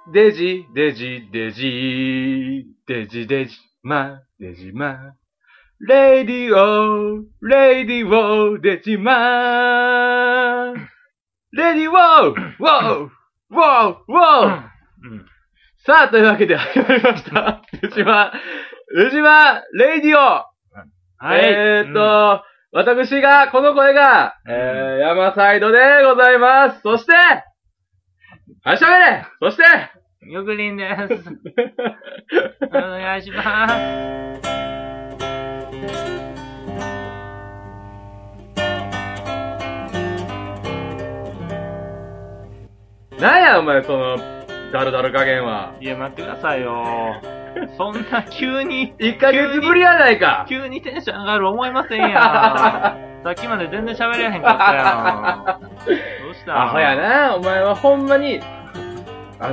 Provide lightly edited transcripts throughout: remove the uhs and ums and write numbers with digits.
デジ、デジ、デジ、デジ、デジ、マ、デジマ。レディオ、レディオ、デジマ。レディオ、ウォー、ウォー、ウォー。さあ、というわけで始まりました。デジマ、レディオ。 はい。 私が、この声が、山サイドでございます。そして、はい、しゃべれ。そして、 ゆくりんです。お願いします。 なんや、お前、その、ダルダル加減は。 いや、待ってくださいよ。そんな急に。 1ヶ月ぶりやないか。 急にテンション上がる思いませんやん。さっきまで全然喋れへんかったやん。どうしたアホやな、お前はほんまに。はい。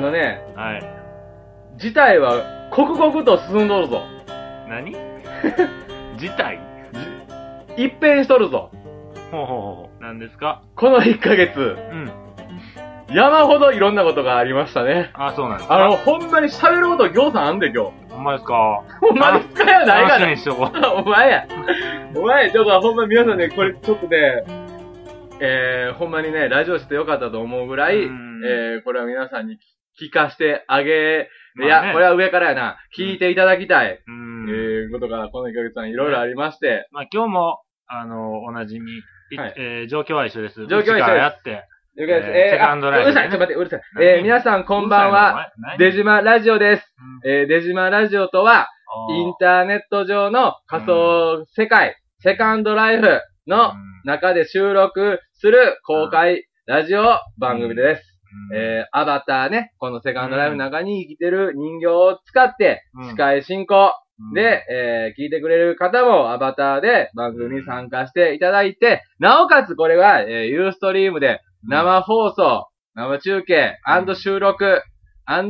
事態は刻々と進んどるぞ。 何事態一変しとるぞ。 ほうほうほう。何ですかこの1ヶ月。山ほどいろんなことがありましたね。 あ、そうなんですか。 ほんまに喋ることぎょうさんあんで今日。 ほんまですか。 ほんまですかやないかな。 お前や。お前、ちょっとほんま皆さんね、これちょっとね、ほんまにね、ラジオしてよかったと思うぐらい、これは皆さんに聞かしてあげ、いや、これは上からやな、聞いていただきたい。ことが、この1ヶ月間いろいろありまして。 まあ今日も、おなじみ、状況は一緒です。 状況は一緒です。 やって。 セカンドライブ。うるさい、ちょっと待って、うるさい。皆さんこんばんは。デジマラジオです。デジマラジオとは、インターネット上の仮想世界、セカンドライフの中で収録する公開ラジオ番組です。アバターね、このセカンドライフの中に生きてる人形を使って、司会進行で、聞いてくれる方もアバターで番組に参加していただいて、なおかつこれは、ユーストリームで生放送、生中継、収録、I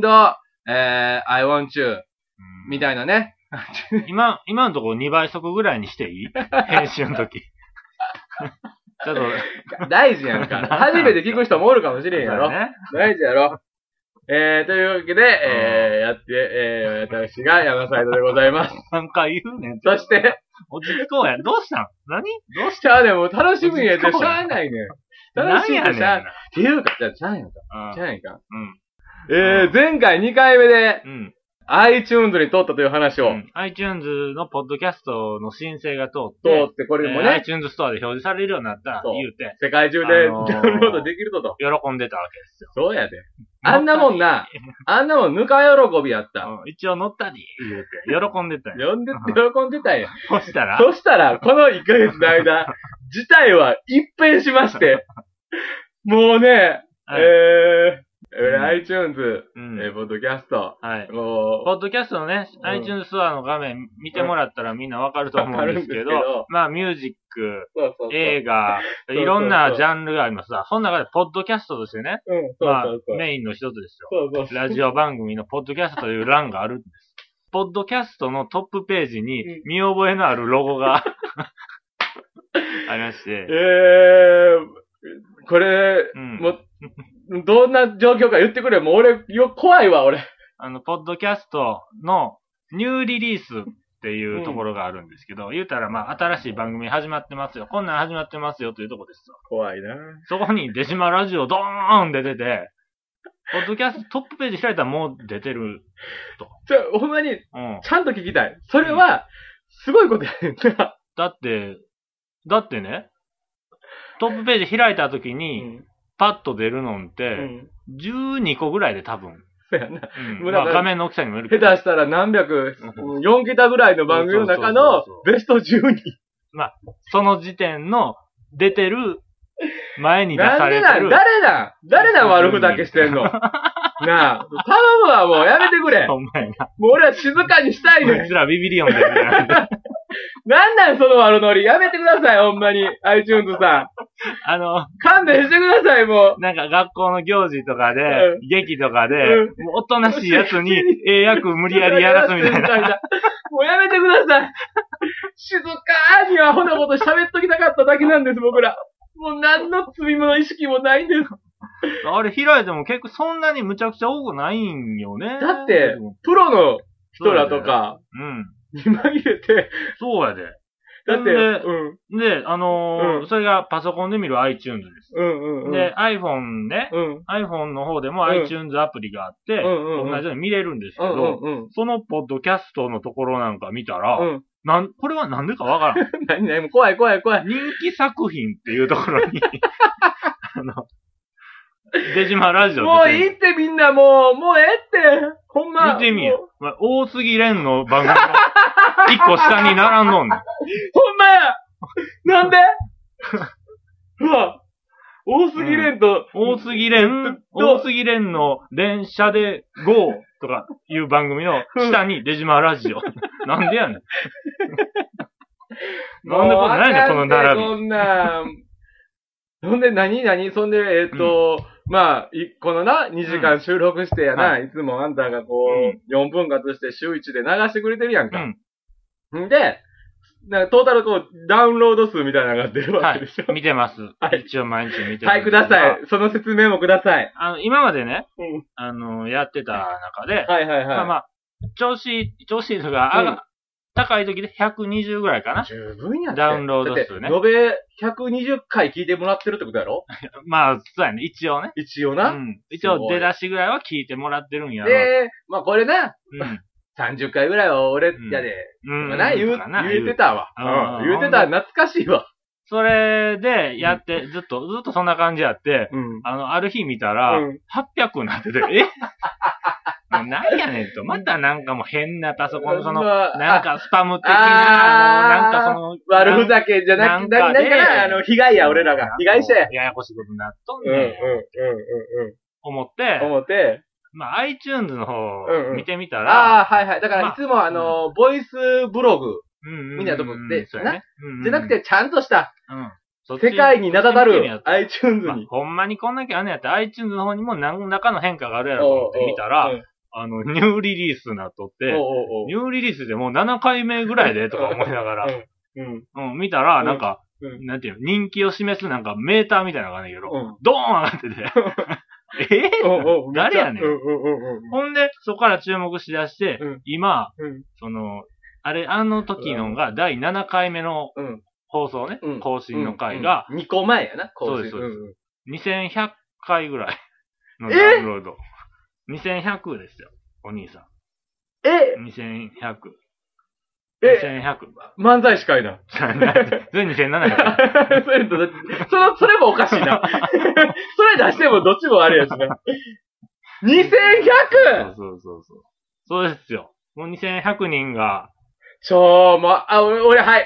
want you みたいなね。 今のところ2倍速ぐらいにしていい編集の時。ちょっと。 大事やんか。初めて聞く人もおるかもしれんやろ。大事やろ。というわけで、やって、私が山サイドでございます。 何回言うねん。 そして、 落ち着こうや。どうしたん何どうしたでも楽しみやでしゃあないねん。楽しみでしゃあない。っていうか、じゃあ、しゃあやんか。しゃあやんか。前回2回目で、iTunes に通ったという話を。 iTunes のポッドキャストの申請が通って、 これもね、 iTunes ストアで表示されるようになった、言うて。 世界中でダウンロードできると。 喜んでたわけですよ。 そうやで。あんなもんぬか喜びやった。 一応乗ったり、言うて。喜んでたよ。 喜んでたんや。 そしたら、 この1ヶ月の間、事態は一変しまして、もうね、iTunes、ポッドキャスト。 ポッドキャストのね、iTunes ストアの画面見てもらったらみんなわかると思うんですけど、まあミュージック、映画、いろんなジャンルがありますが、その中でポッドキャストとしてね、まあメインの一つですよ。ラジオ番組のポッドキャストという欄があるんです。ポッドキャストのトップページに見覚えのあるロゴがありまして。 これ、もう、どんな状況か言ってくれ。もう怖いわ、俺。 ポッドキャストのニューリリースっていうところがあるんですけど、言うたらまあ新しい番組始まってますよ。こんなん始まってますよというとこですよ。 怖いな。 そこにデジマラジオドーンって出て、ポッドキャストトップページ開いたらもう出てると。 ほんまに、ちゃんと聞きたい。それは、すごいことやねんな。 だってね、トップページ開いた時に、パッと出るのって、12個ぐらいで多分。 そうやな。 まあ画面の大きさにもよるけど。 下手したら何百、4桁ぐらいの番組の中のベスト12。 まあ、その時点の出てる前に出されてる。 誰なん悪ふざけしてんのなあ、頼むわ、もうやめてくれ。 お前な。 もう俺は静かにしたいねん。 こいつらビビリオンで。 なんその悪ノリ。やめてください、ほんまに。iTunes さん。勘弁してください、もう。 なんか学校の行事とかで、劇とかで、もうおとなしいやつに、役無理やりやらすみたいな。 もうやめてください。静かにアホなこと喋っときたかっただけなんです、僕ら。もう何の罪も意識もないんです。 あれ開いても結構そんなにむちゃくちゃ多くないんよね。 だって、プロの人らとか、今入れて。 そうやで。 だって、 で、それがパソコンで見る iTunes です。で、iPhone ね、iPhone の方でも iTunes アプリがあって、同じように見れるんですけど、そのポッドキャストのところなんか見たら、これはなんでかわからん。 何もう怖い。人気作品っていうところに、出島ラジオ。 もういいってみんなもうええって。ほんま。 見てみよ。大杉蓮の番組の一個下に並んどんねん。 ほんまやなんでうわ。大杉蓮の電車で GO とかいう番組の下に出島ラジオ。なんでやねん。なんでこんなんやねん、この並び。 こんなん。ほんで、そんで、まあ、このな、2時間収録してやな、いつもあんたがこう、4分割して週1で流してくれてるやんか。んで、なんかトータルこう、ダウンロード数みたいなのが出るわけでしょ。 見てます。一応毎日見てます。 はい、ください。その説明もください。 今までね、やってた中で、まあ、調子いいとか、高い時で120ぐらいかな。 十分やね。 ダウンロード数ね。 延べ120回聞いてもらってるってことやろ？ まあ、そうやね。一応ね。 一応な。 一応出だしぐらいは聞いてもらってるんやろ。 まあこれな。30回ぐらいは俺やで。言うてたわ。言うてた懐かしいわ。 それでやって、ずっとそんな感じやって、ある日見たら、800になってて、なんやねんと。またなんかもう変なパソコンのなんかスパム的な、なんか悪ふざけじゃなくて、被害や、俺らが。被害者や。 ややこしいことになっとんねん。思って、まあ、iTunes の方見てみたら。 だからいつもボイスブログみたいなとこで、じゃなくてちゃんとした、世界に名だたる iTunes に。 ほんまにこんだけあんねやったら iTunes の方にも何らかの変化があるやろと思って見たら、ニューリリースなっとって、ニューリリースでもう7回目ぐらいでとか思いながら、見たら、なんか、なんていうの、人気を示すなんかメーターみたいなのがね、ドーン上がってて、誰やねん。ほんで、そこから注目しだして、今、あの時のが第7回目の放送ね、更新の回が、 2個前やな、 更新。そうです。2100回ぐらいのダウンロード。2100ですよ、お兄さん。2100。2100。 漫才師かいな。 それ2700。 それもおかしいな。それ出してもどっちもあるやつな。2100! そうですよ。もう2100人が。 俺、はい。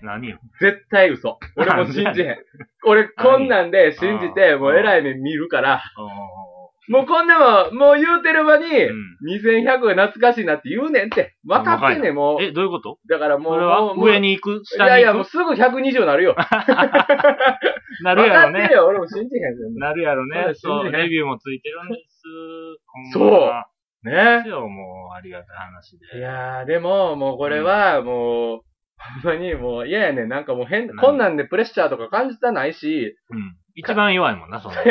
何よ。 絶対嘘。俺も信じへん。俺、こんなんで信じて、もう偉い目見るから。もうこんなもう言うてる間に、2100が懐かしいなって言うねんって。分かってんねん、もう。 どういうこと？ だからもう、 上に行く？下に行く？ いや、もうすぐ120なるよ。 なるやろね。 分かってるよ、俺も信じへん。 なるやろね。そう、レビューもついてるんです。 そうね。 もう、ありがたい話で。 いやー、でも、もうこれは、もう、ほんまにもう嫌やねん。なんかもうこんなんでプレッシャーとか感じたないし。 一番弱いもんな、そんな。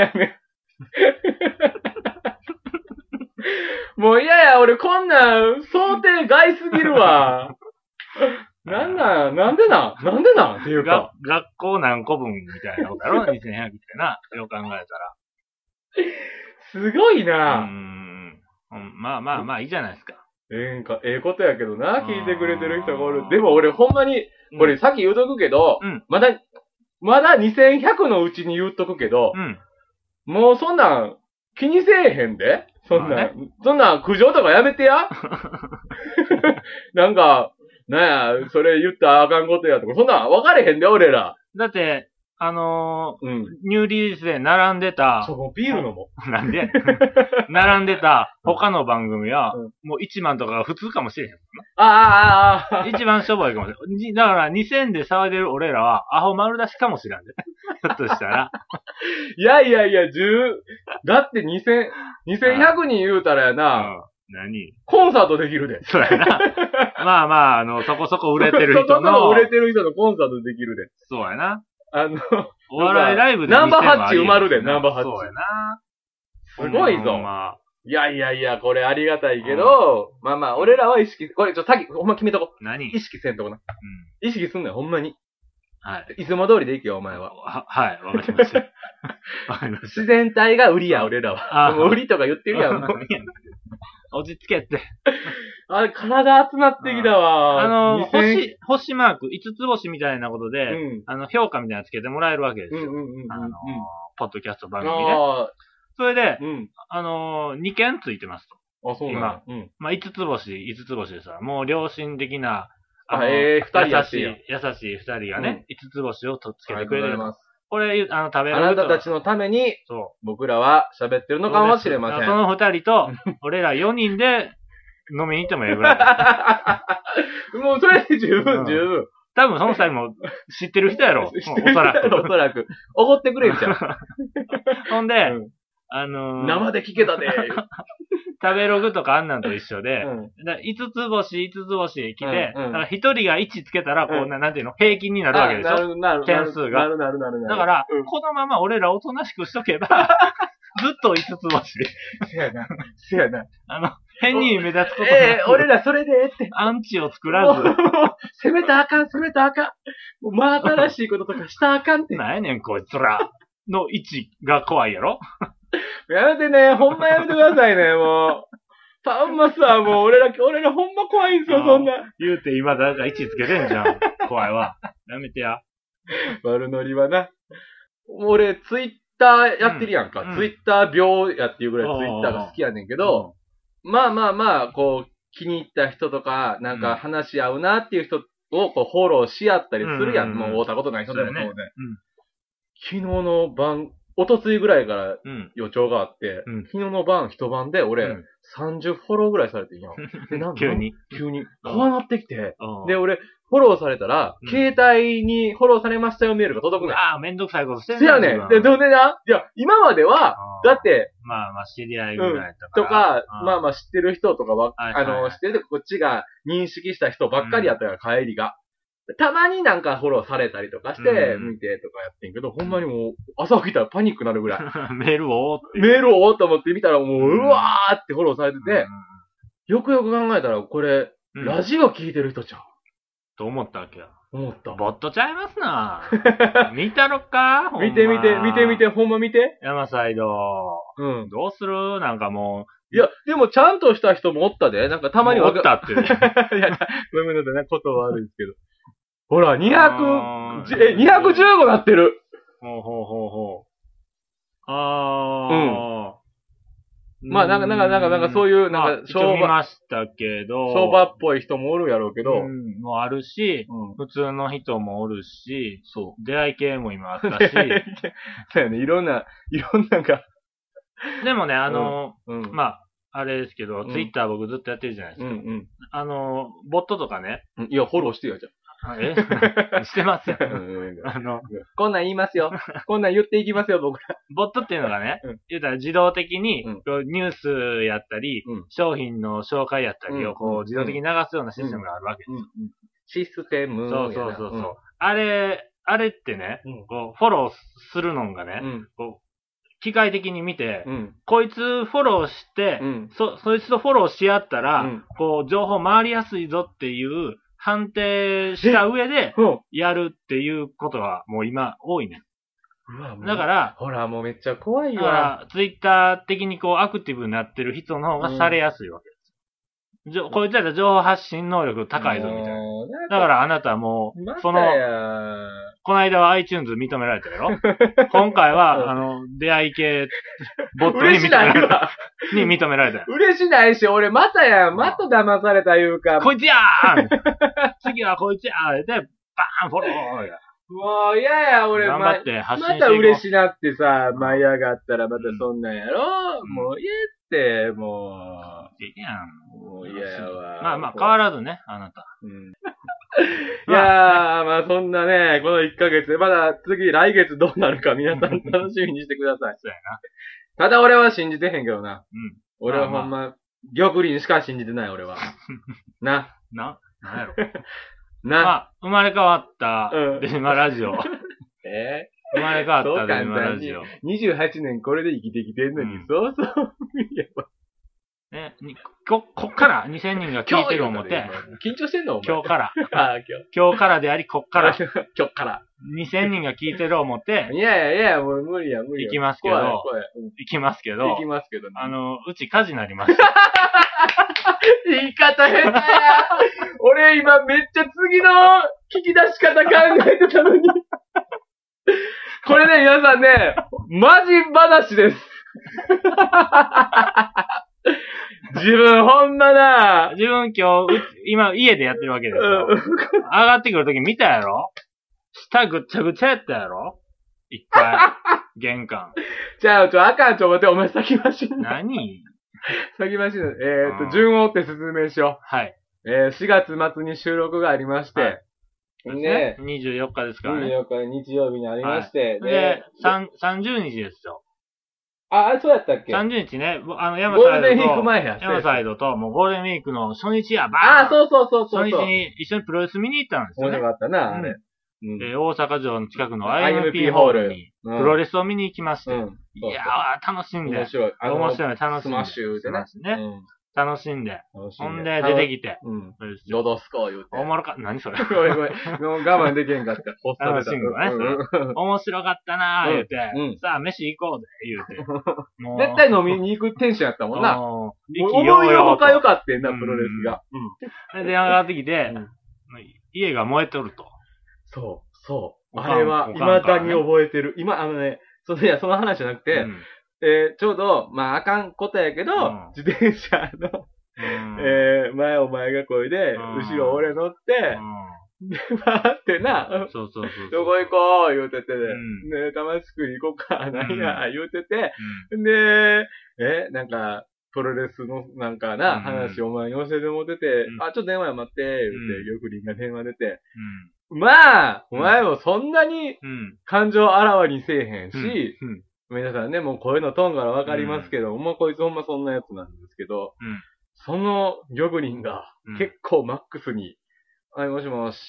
もう嫌や、俺こんなん想定外すぎるわ。なんでなんっていうか。 学校何個分みたいなことやろ ?2100 ってな。よく考えたら。 すごいな。 まあいいじゃないですか。 ええことやけどな、聞いてくれてる人がおる。でも俺ほんまに、俺さっき言うとくけど、まだ2100のうちに言うとくけど、もうそんなん気にせえへんで。そんなん苦情とかやめてや。なんか、なんや、それ言ったらあかんことやとか、そんなん分かれへんで、俺ら。 だって、ニューリリースで並んでた。 ビール飲もう。なんで並んでた他の番組は、もう1万とかが普通かもしれへん。一番しょぼいかもしれん。だから2000で騒いでる俺らは、アホ丸出しかもしれんで。ひょっとしたら。 いや、だって2100人言うたらやな。 何？ コンサートできるで。 そうやな。まあ、そこそこ売れてる人の。 そこそこ売れてる人のコンサートできるで。 そうやな。 お笑いライブでナンバーハッチ埋まるで、ナンバーハッチ。 そうやな。 すごいぞ。いやいやいや、これありがたいけど、まあまあ、俺らは意識、これさっき、ほんま決めとこう。 何？ 意識せんとこな。意識すんのよ、ほんまに。 はい。 いつも通りでいけよ、お前は。 はい、わかりました。わかりました。 自然体が売りや、俺らは。もう売りとか言ってるやん。 落ち着けって。 あれ、体熱なってきたわ。 星マーク、5つ星みたいなことで、評価みたいなのつけてもらえるわけですよ。ポッドキャスト番組ね。それで、2件ついてますと。 あ、そうなん今。 まあ、5つ星でさ、もう良心的な、 2人優しい2人がね、5つ星をつけてくれる。これ、食べる。 あなたたちのために、僕らは喋ってるのかもしれません。 その2人と、俺ら4人で飲みに行ってもいいぐらい。もうそれで十分。 多分その2人も知ってる人やろ。おそらく。 おそらく。怒ってくれんじゃん。 ほんで、 生で聞けたで。 食べログとかあんなんと一緒で、5つ星来て、1人が1つけたら、こう、なんていうの、平均になるわけでしょ。点数が。だから、このまま俺らおとなしくしとけば、ずっと5つ星。 せやな。 変に目立つことなく。 俺らそれでって。 アンチを作らず。 攻めたらあかん。もう真新しいこととかしたらあかんって。 なんやねん、こいつら。の位置が怖いやろ。 やめてね、ほんまやめてくださいね、もう。たんまさ、もう俺らほんま怖いんすよ、そんな。 言うて今だから位置つけてんじゃん。怖いわ。やめてや。 悪ノリはな。俺、ツイッターやってるやんか。ツイッター病やっていうぐらいツイッターが好きやねんけど、まあ、こう、気に入った人とか、なんか話し合うなっていう人をこうフォローし合ったりするやん。もう会ったことない人でもそうで。昨日の晩、おとついぐらいから予兆があって、昨日の晩、一晩で俺、30フォローぐらいされてんや。 急に。 怖なってきて。で、俺、フォローされたら、携帯にフォローされましたよメールが届くねん。 ああ、めんどくさいことしてるね。せやねん。で、どうでな、いや、今までは、だって、 まあ、知り合いぐらいとか、まあ、知ってる人とかは、知ってるこっちが認識した人ばっかりやったから、帰りが。たまになんかフォローされたりとかして、見てとかやってんけど、ほんまにもう、朝起きたらパニックになるぐらい。 メールをと思って見たらもう、うわーってフォローされてて、よくよく考えたら、これ、ラジオ聞いてる人ちゃう。 と思ったわけや。 思った。 ボットちゃいますな。見たろか見て、ほんま見て。 山サイド。どうするなんかもう。いや、でもちゃんとした人もおったで。なんかたまにおったって。 いや、ごめんなさいね、こと悪いですけど。ほら、215なってる。 ほう。 まあ、なんかそういう、なんか、 見ましたけど。 相場っぽい人もおるやろうけど。 もあるし、普通の人もおるし、出会い系も今あったし。 そうやね、いろんなが。 でもね、まあ、あれですけど、ツイッター僕ずっとやってるじゃないですか。ボットとかね。 いや、フォローしてよ、じゃあ。 してますよ。 こんなん言いますよ。こんなん言っていきますよ、僕ら。 ボットっていうのがね、言うたら自動的に、ニュースやったり、商品の紹介やったりをこう自動的に流すようなシステムがあるわけですよ。 システム。 そう。あれってね、こうフォローするのがね、こう機械的に見て、こいつフォローして、そいつとフォローし合ったら、こう情報回りやすいぞっていう判定した上で、やるっていうことがもう今多いね。だから、 ほら、もうめっちゃ怖いわ。 ツイッター的にこうアクティブになってる人の方がされやすいわけです。こいつら情報発信能力高いぞみたいな。だからあなたはもう、この間は iTunes 認められたやろ今回は、出会い系ボットに認められたよ。 嬉しないし、俺また騙されたいうか。 こいつやー次はこいつやーで、バーンフォローや。 もう嫌や、俺。 頑張って発信してまた嬉しなってさ、舞い上がったらまたそんなんやろ、もう言えって、もう。 いいやん。 もう嫌やわ。 まあ変わらずね、あなた。 いやー、まあそんなね、この1ヶ月、まだ来月どうなるか皆さん楽しみにしてください。 そうやな。 ただ俺は信じてへんけどな。俺はほんま、玉林しか信じてない、俺は。なんやろ。 まあ、生まれ変わった、デジマラジオ。 生まれ変わったデジマラジオ。 28年これで生きてきてんのに、そうそう無理やわ。 ね、こっから2000人が聞いてる思って。 緊張してんのお前。 今日から。今日からであり、こっから。 今日から。 2000人が聞いてる思って。 いや、もう無理や。 行きますけど。行きますけど。 ね。 うち火事になりました。 言い方変だよ。俺今めっちゃ次の聞き出し方考えてたのに。これね、皆さんね、マジ話です。自分ほんまな。 自分今日、今家でやってるわけですよ。上がってくるとき見たやろ？下ぐっちゃぐちゃやったやろ？一回。玄関。 じゃあ、あかん、待って、お前先走んな。何？ 先走ん。順を追って説明しよう。はい。 4月末に収録がありまして。 ね。24日ですからね。 24日日曜日にありまして。 で、30日ですよ。 あ、そうやったっけ ?30 日ね、 山サイドと、もうゴールデンウィークの初日や、 そう。 初日に一緒にプロレス見に行ったんですよね。 面白かったな、あれ。 大阪城の近くの IMP ホールに、プロレスを見に行きまして。いやー、楽しんで。面白い、楽しんで。 スマッシュでね。 楽しんで。ほんで、出てきて。 ロドスコー言うて。 おもろかった。何それ。 ごめん。もう我慢できへんかった。 楽しんでね。面白かったなー言うて。さあ、飯行こうぜ言うて。絶対飲みに行くテンションやったもんな。思いのほか良かったんな、プロレスが。 で、上がってきて、家が燃えとると。 そう。あれは、未だに覚えてる。今、その話じゃなくて、ちょうど、あかんことやけど、自転車の、前お前がこいで、後ろ俺乗って、で、ってな、 そう。 どこ行こう言うてて、ね、玉造り行こうか、なんや、言うてて、で、なんか、プロレスのなんかな、話お前に教えてもってて、ちょっと電話待って、言うて、玉林が電話出て、お前もそんなに感情あらわにせえへんし、皆さんね、もう声のトーンからわかりますけど、こいつほんまそんなやつなんですけど、その玉林が結構マックスに、はい、もしもし。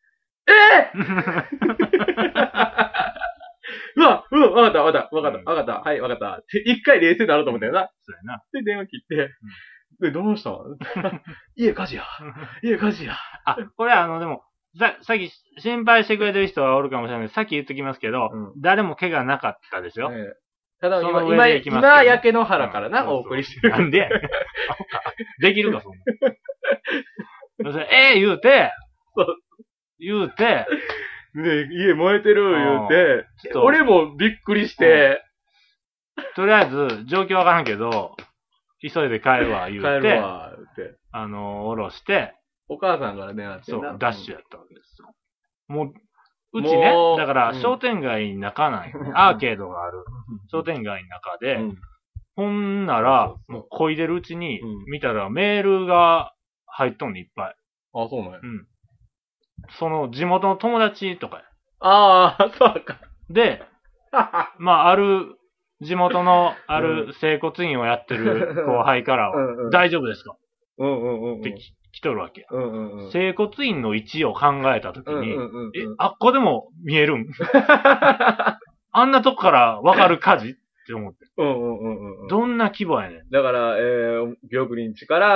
うわ、わかった。はい、わかった。一回冷静になろうと思ったよな。 そうやな。 で、電話切って、どうしたの家火事や。 これでも、さっき心配してくれてる人はおるかもしれないけど、さっき言っときますけど、誰も怪我なかったですよ。 ただ今、焼け野原からな、お送りしてる。 なんでできるか、そんな。言うて、 ね、家燃えてる言うて、俺もびっくりして、 とりあえず、状況わからんけど、急いで帰るわ、言うて、下ろして、 お母さんから電話してそう、ダッシュやったわけですよ。もう、うちね、だから商店街の中ない、アーケードがある商店街の中で、ほんなら、もう漕いでるうちに、見たらメールが入っとんね、いっぱい。 あ、そうなんや。 その地元の友達とかや。 そうか。 で、ある地元のある整骨院をやってる後輩からは、大丈夫ですかって来とるわけや。整骨院の位置を考えたときに、あっこでも見えるんあんなとこからわかる火事って思って。どんな規模やねん。 だから、玉林地から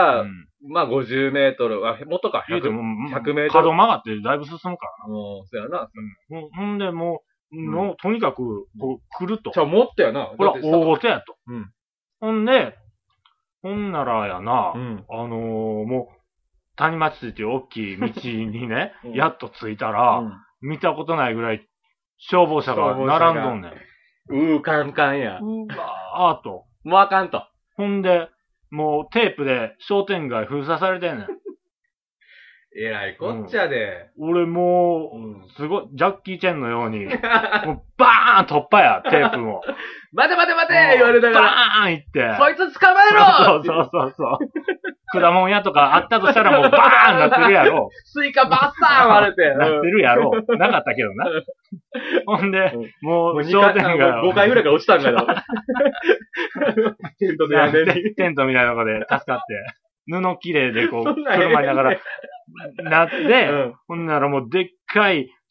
、50メートル、もっとか、100メートル。 角曲がってだいぶ進むからな。 そうやな。 ほんで、もう、とにかく、来ると。 じゃあ、もっとやな。 これは大ごとやと。ほんならやな、もう、谷町っていう大きい道にね、やっと着いたら、見たことないぐらい消防車が並んどんねん。 カンカンや。 ーと。 もうあかんと。 ほんで、もうテープで商店街封鎖されてんねん。 えらいこっちゃで。 俺もう、すごい、ジャッキーチェンのように、もうバーン突破や、テープも。 待て言われたから。 バーン行って。 そいつ捕まえろそう。果物屋とかあったとしたらもうバーンなってるやろ。 スイカバッサーン割れて。 なってるやろ。なかったけどな。ほんで、もう商店街 5回ぐらいから落ちたんかよ。テントでやめに。 テントみたいなとこで助かって。布切れでこう、車にながら、なって、ほんならもうでっかい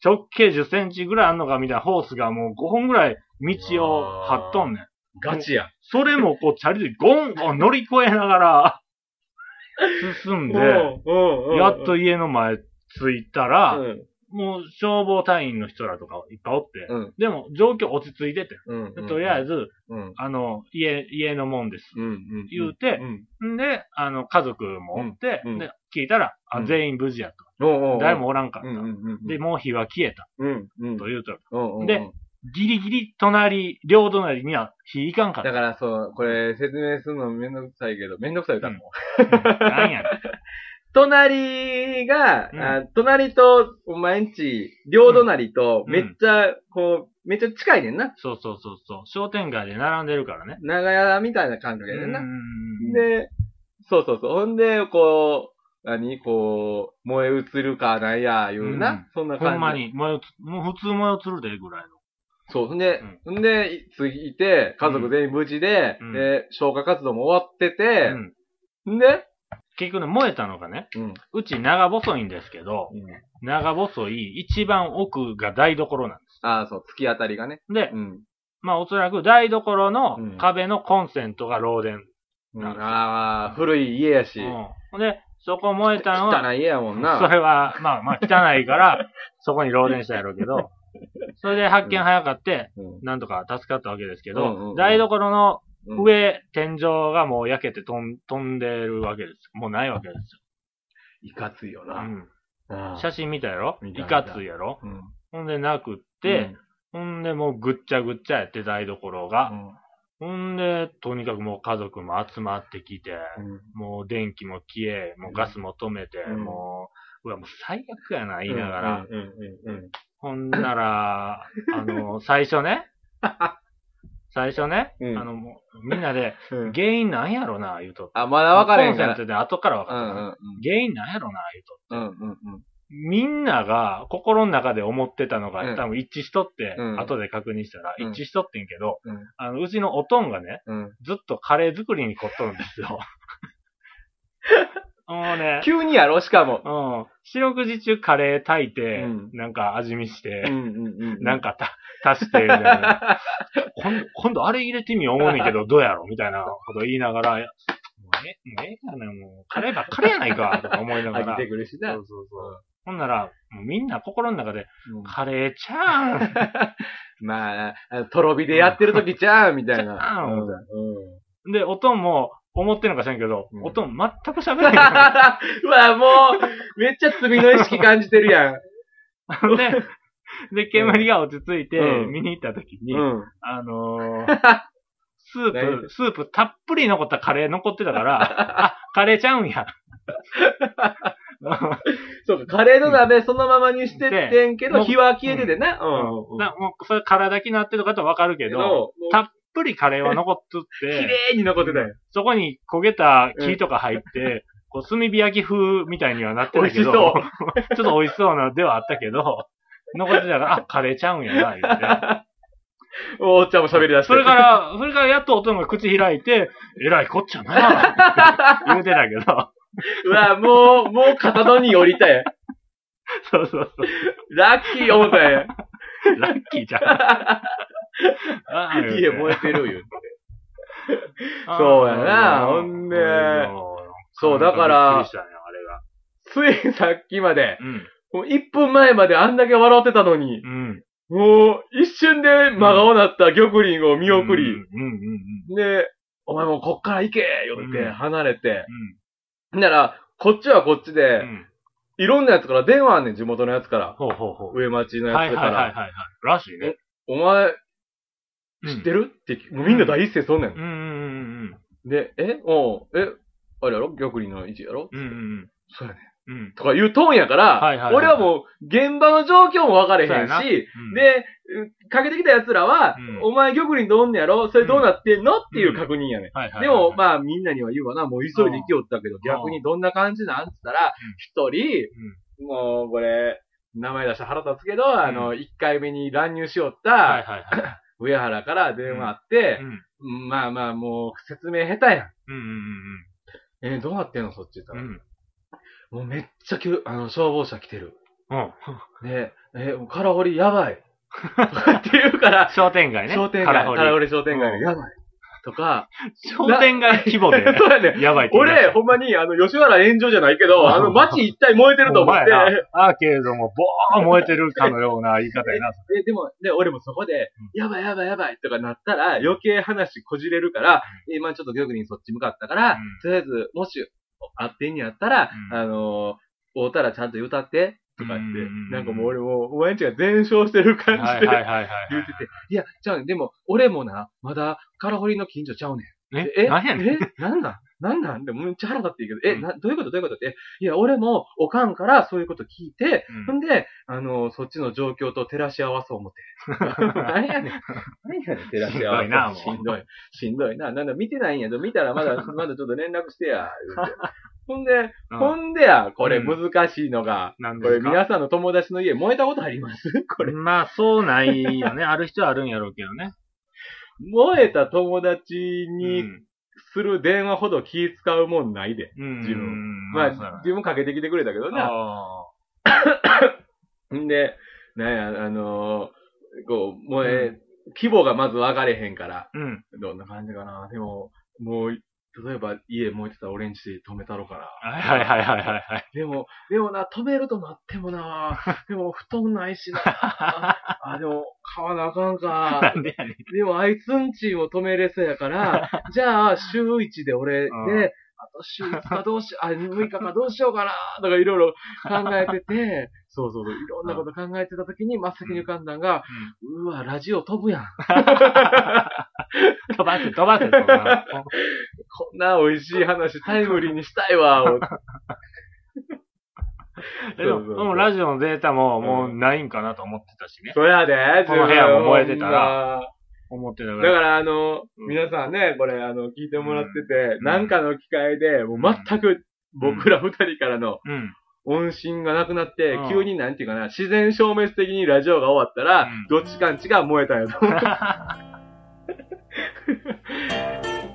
直径10センチぐらいあんのかみたいなホースがもう5本ぐらい道を張っとんねん。 ガチやん。 それもこうチャリでゴンゴン乗り越えながら進んで、やっと家の前着いたら、もう消防隊員の人らとかいっぱいおって、でも状況落ち着いてて、とりあえず、家のもんです。言うて、で、家族もおって、で、聞いたら、全員無事やと。誰もおらんかった。で、もう火は消えた。と言うと。で、ギリギリ両隣には火いかんかった。 だからそう、これ説明するのめんどくさいけど、めんどくさい歌もん。 なんやねん。 隣が、隣と、お前んち、両隣と、めっちゃ近いねんな。 そう。商店街で並んでるからね。 長屋みたいな感覚やねんな。で、そう。ほんで、燃え移るかなんや、いうな。そんな感じ。 ほんまに、もう普通燃え移るで、ぐらいの。 そう。ほんで、次いて、家族全員無事で、で、消火活動も終わってて、で、 結局ね、燃えたのがね、うち長細いんですけど、長細い一番奥が台所なんです。 ああ、そう、突き当たりがね。 で、まあおそらく台所の壁のコンセントが漏電なんですよ。 ああ、古い家やし。 で、そこ燃えたのは、 汚い家やもんな。 それは、まあ汚いから、そこに漏電したやろうけど、それで発見早かって、なんとか助かったわけですけど、台所の天井がもう焼けて飛んでるわけです。もうないわけですよ。 いかついよな。 写真見たやろ？いかついやろ？ほんでなくって、ほんでもうぐっちゃぐっちゃやって台所が。ほんで、とにかくもう家族も集まってきて、もう電気も消え、もうガスも止めて、もう最悪やな、言いながら。ほんなら、最初ね、もうみんなで、原因なんやろな、言うとって。 あ、まだ分かれへんから。 コンセントで後から分かった。原因なんやろな、言うとって。みんなが心の中で思ってたのが多分一致しとって、後で確認したら一致しとってんけど、うちのおとんがね、ずっとカレー作りに凝っとるんですよ。もうね。 急にやろ、しかも。 四六時中カレー炊いて、なんか味見して、なんか足して、みたいな。今度あれ入れてみよう思うねんけど、どうやろみたいなこと言いながら、もうええかな、もう、カレーばっかりやないか、とか思いながら。 飽きてくるしな。 そう。ほんなら、もうみんな心の中で、カレーちゃうん。 まあ、とろ火でやってる時ちゃうみたいな。 で、おとんも、思ってんのか知らんけど、おとん全く喋らない。 うわ、もう、めっちゃ罪の意識感じてるやん。 で、煙が落ち着いて、見に行った時に、スープたっぷり残ったカレー残ってたから、あ、カレーちゃうんや。 そうか、カレーの鍋そのままにしてってんけど、火は消えててな。 もう、それ空だけなってる方はわかるけど、たっぷりカレーは残っとって、 綺麗に残ってたよ。 そこに焦げた木とか入って、炭火焼き風みたいにはなってたけど、ちょっと美味しそうなではあったけど、残ってたから、あ、カレーちゃうんやな、言って。 おっちゃんも喋り出して。 それからやっとおとんが口開いて、えらいこっちゃな、言うてたけど。 うわ、もう片戸に降りたやん。 そう。 ラッキー思ったやん。 ラッキーじゃん。 家燃えてる言うて。そうやな、ほんで。そう、だから、ついさっきまで、もう1分前まであんだけ笑ってたのに、もう一瞬で真顔なった玉林を見送り、で、お前もうこっから行け言って離れて、なら、こっちはこっちで、いろんなやつから電話あんねん、地元のやつから。上町のやつから。 らしいね。 お前、知ってるって、もうみんな第一声そんねん。で、あれやろ玉林の位置やろそうやねん。とか言うトーンやから、俺はもう現場の状況も分かれへんし、で、かけてきた奴らは、お前玉林とおんねやろそれどうなってんのっていう確認やねん。でも、まあみんなには言うわな、もう急いで行きよったけど、逆にどんな感じなんつったら、一人、もうこれ、名前出した腹立つけど、1回目に乱入しよった、上原から電話あって、まあもう説明下手やん。どうなってんのそっち言ったら。もうめっちゃ消防車来てる。で、 カラホリやばい。とかって言うから、 商店街ね。 カラホリ商店街やばい。とか、 商店街規模で。 そうやね。 やばいって俺、ほんまに、吉原炎上じゃないけど、街一体燃えてると思って。 アーケードもボーン燃えてるかのような言い方やな。 でも、俺もそこで、やばいとかなったら、余計話こじれるから、今ちょっと玉にそっち向かったから、とりあえず、もし、会ってんにやったら、会うたらちゃんと歌って、とかって、なんかもう俺も、お前んちが全焼してる感じで、言ってて、いや、でも、俺もな、まだ、カラホリの近所ちゃうねん。 何やねん。 なんなんでもめっちゃ腹立っていいけど、どういうことって、いや、俺も、おかんからそういうこと聞いて、んで、そっちの状況と照らし合わそう思って。何やねん、照らし合わそう。しんどいな。なんだ、見てないんや。見たらまだちょっと連絡してや。ほんでや、これ難しいのが、これ皆さんの友達の家燃えたことありますこれ。 まあ、そうないよね。ある人はあるんやろうけどね。 燃えた友達にする電話ほど気使うもんないで。自分。まあ、自分かけてきてくれたけどな。んで、なんや、規模がまず分かれへんから。どんな感じかな。でも、もう、例えば家燃えてたら俺んちで止めたろかな。 はい。 でもな、止めるとなってもな、でも布団ないしな。でも買わなあかんか。 なんでやねん。 でもあいつんちも止めれそうやから、じゃあ週1で俺で、あと週5日6日かどうしようかな、とかいろいろ考えてて、そう、いろんなこと考えてた時に真っ先に浮かんだんが、うわ、ラジオ飛ぶやん。 飛ばせ、そんな。 こんな美味しい話タイムリーにしたいわ。 でもラジオのデータももうないんかなと思ってたしね。 そうやで、 この部屋も燃えてたら。思ってたから。 だから皆さんね、これ聞いてもらってて、なんかの機会で、もう全く僕ら二人からの、音信がなくなって、急になんていうかな、自然消滅的にラジオが終わったら、どっちかんちが燃えたんやと思う。